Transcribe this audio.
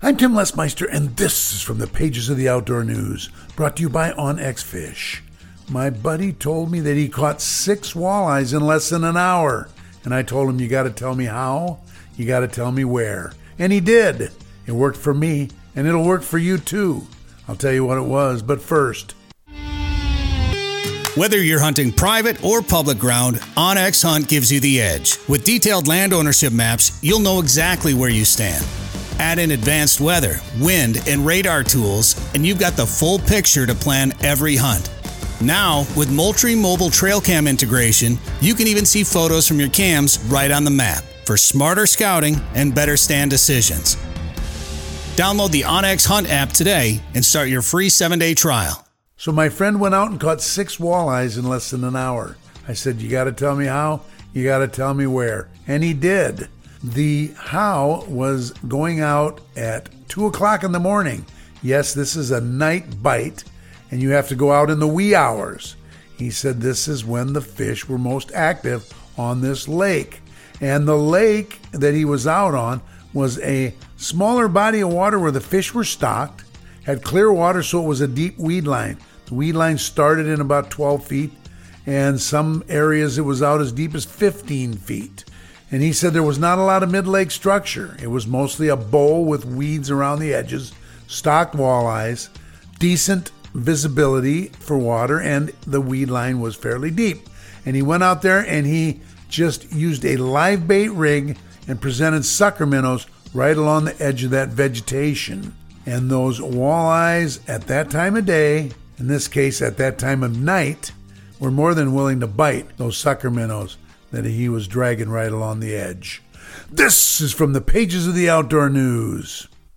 I'm Tim Lesmeister, and this is from the pages of the Outdoor News, brought to you by OnX Fish. My buddy told me that he caught 6 walleyes in less than an hour, and I told him, you got to tell me how, you got to tell me where. And he did. It worked for me, and it'll work for you too. I'll tell you what it was, but first. Whether you're hunting private or public ground, OnX Hunt gives you the edge. With detailed land ownership maps, you'll know exactly where you stand. Add in advanced weather, wind, and radar tools, and you've got the full picture to plan every hunt. Now, with Moultrie Mobile Trail Cam integration, you can even see photos from your cams right on the map for smarter scouting and better stand decisions. Download the OnX Hunt app today and start your free 7-day trial. So my friend went out and caught 6 walleyes in less than an hour. I said, you got to tell me how, you got to tell me where. And he did. The how was going out at 2 o'clock in the morning. Yes, this is a night bite, and you have to go out in the wee hours. He said this is when the fish were most active on this lake. And the lake that he was out on was a smaller body of water where the fish were stocked, had clear water, so it was a deep weed line. The weed line started in about 12 feet, and some areas it was out as deep as 15 feet. And he said there was not a lot of mid-lake structure. It was mostly a bowl with weeds around the edges, stocked walleyes, decent visibility for water, and the weed line was fairly deep. And he went out there and he just used a live bait rig and presented sucker minnows right along the edge of that vegetation. And those walleyes at that time of day, in this case at that time of night, were more than willing to bite those sucker minnows that he was dragging right along the edge. This is from the pages of the Outdoor News.